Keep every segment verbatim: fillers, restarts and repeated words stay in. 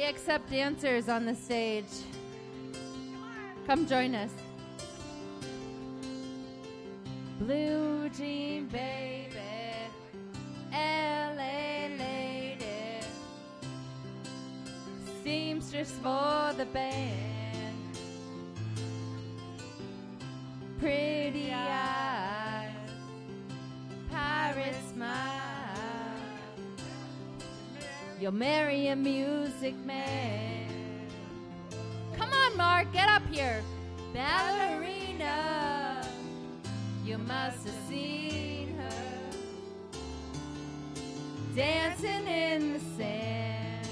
We accept dancers on the stage. Come join us. Blue jean baby, L A lady, seamstress for the band, pretty eyes, pirate smile, you'll marry a music man. Come on, Mark, get up here. Ballerina, you must have seen her dancing in the sand.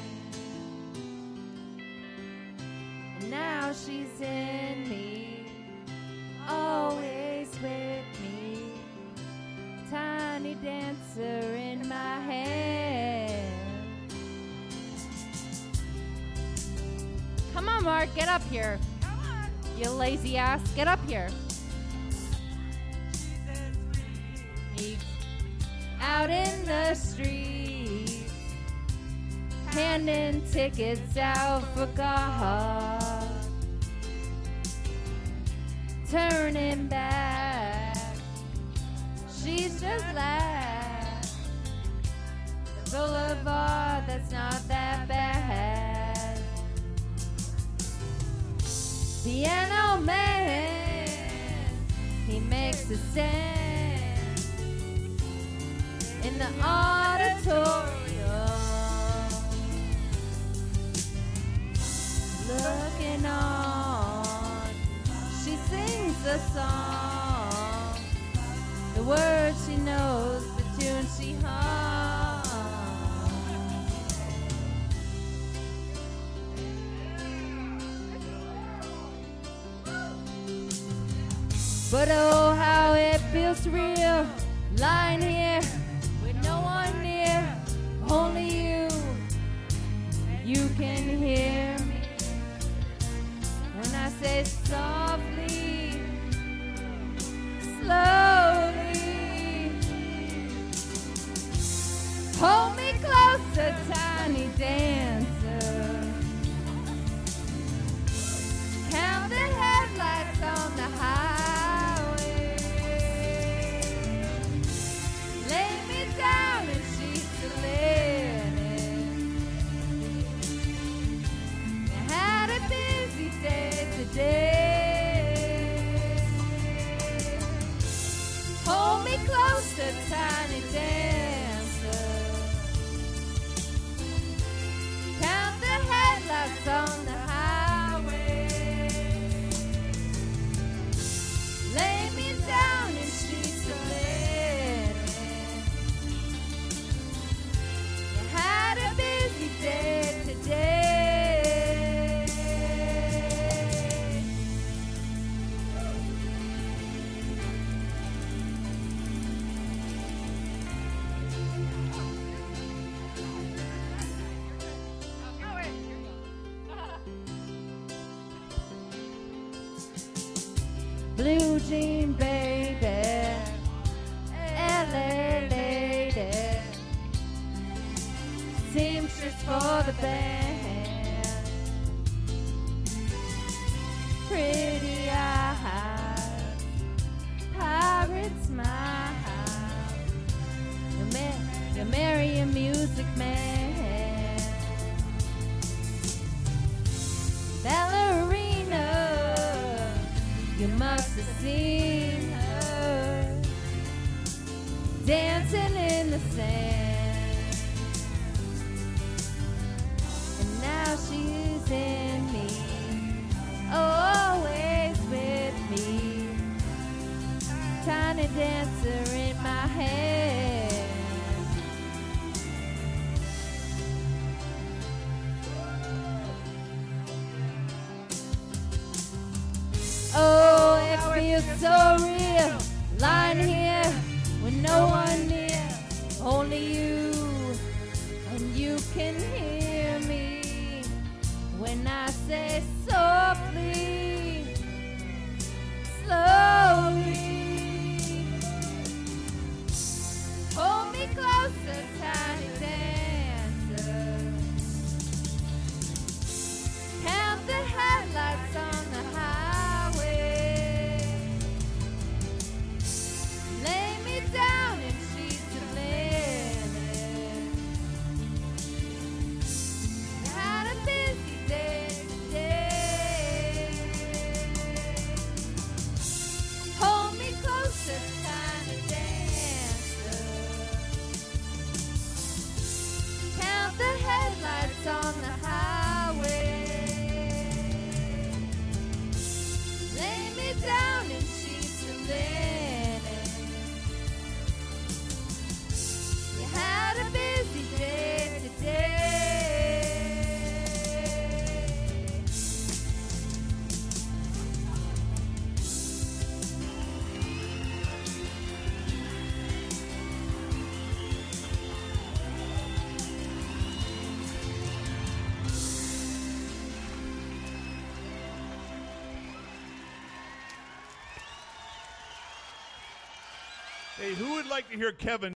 And now she's in me, always with me, tiny dancer in my hand. Come on, Mark, get up here. Come on. You lazy ass, get up here. He's out in the streets, handing tickets out for God, turning back, she's just like the boulevard that's not that bad. Piano man, he makes a stand in the auditorium, looking on, she sings a song, the words she knows, the tune she hums. But oh, how it feels real, lying here with no one near, only you, you can hear me when I say softly, slowly, hold me closer, tiny dancer, count the headlights on the highway. Down and she's a linen. I had a busy day today. Hold me closer, tiny dancer. Count the headlights on the highway. Lay me down and she's a linen. Had a busy day today. Blue jean baby, L A lady, seamstress for the band, pretty eyes, pirate smile, you'll, ma- you'll marry a music man, ballerina, you must have seen her dancing in the sand. Now she's in me, always with me, tiny dancer in my hand. Oh, it feels so real, lying here with no one near, only you, and you can hear me when I say softly, slowly, hold me closer, tiny dancer, Hey, who would like to hear Kevin